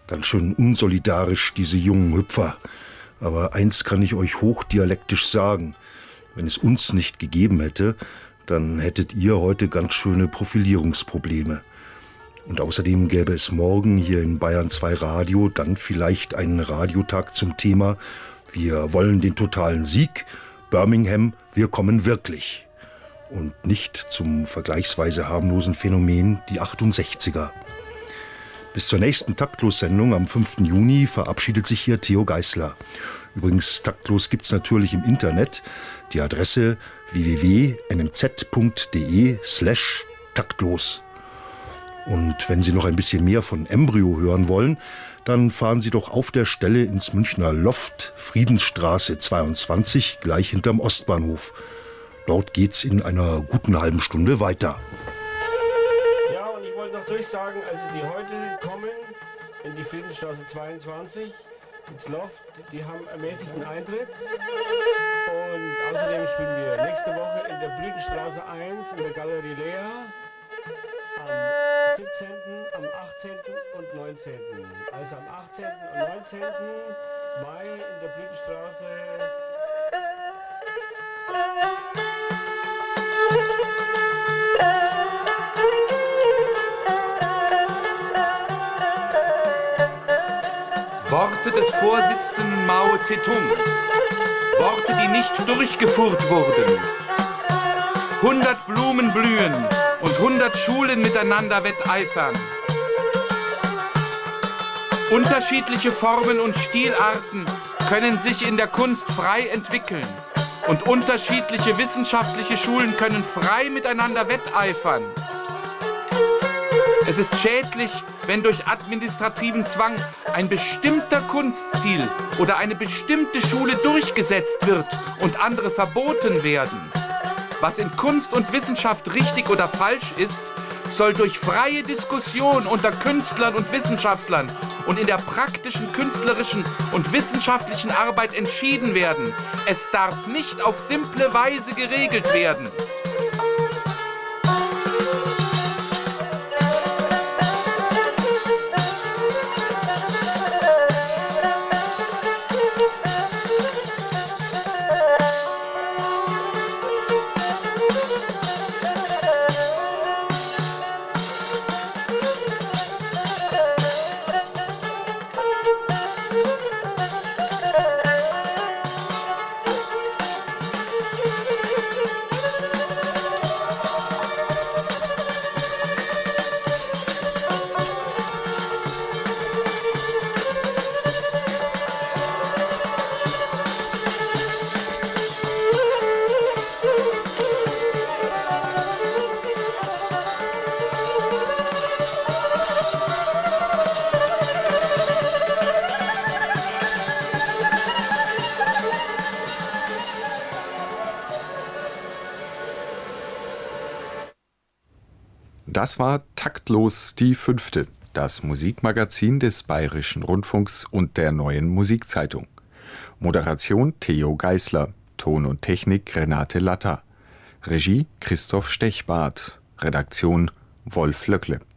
Ganz schön unsolidarisch, diese jungen Hüpfer. Aber eins kann ich euch hochdialektisch sagen. Wenn es uns nicht gegeben hätte, dann hättet ihr heute ganz schöne Profilierungsprobleme. Und außerdem gäbe es morgen hier in Bayern 2 Radio dann vielleicht einen Radiotag zum Thema Wir wollen den totalen Sieg, Birmingham, wir kommen wirklich. Und nicht zum vergleichsweise harmlosen Phänomen die 68er. Bis zur nächsten Taktlos-Sendung am 5. Juni verabschiedet sich hier Theo Geisler. Übrigens, Taktlos gibt's natürlich im Internet. Die Adresse www.nmz.de/taktlos. Und wenn Sie noch ein bisschen mehr von Embryo hören wollen, dann fahren Sie doch auf der Stelle ins Münchner Loft, Friedensstraße 22, gleich hinterm Ostbahnhof. Dort geht's in einer guten halben Stunde weiter. Ja, und ich wollte noch durchsagen, also die heute kommen in die Friedensstraße 22 ins Loft, die haben ermäßigten Eintritt. Und außerdem spielen wir nächste Woche in der Blütenstraße 1 in der Galerie Lea. Am 17., am 18. und 19. Also am 18. und 19. Mai in der Blütenstraße. Worte des Vorsitzenden Mao Zedong. Worte, die nicht durchgeführt wurden. 100 Blumen blühen und 100 Schulen miteinander wetteifern. Unterschiedliche Formen und Stilarten können sich in der Kunst frei entwickeln. Und unterschiedliche wissenschaftliche Schulen können frei miteinander wetteifern. Es ist schädlich, wenn durch administrativen Zwang ein bestimmter Kunststil oder eine bestimmte Schule durchgesetzt wird und andere verboten werden. Was in Kunst und Wissenschaft richtig oder falsch ist, soll durch freie Diskussion unter Künstlern und Wissenschaftlern und in der praktischen, künstlerischen und wissenschaftlichen Arbeit entschieden werden. Es darf nicht auf simple Weise geregelt werden. Das war Taktlos die 5., das Musikmagazin des Bayerischen Rundfunks und der Neuen Musikzeitung. Moderation Theo Geisler, Ton und Technik Renate Latta, Regie Christoph Stechbart, Redaktion Wolf Löckle.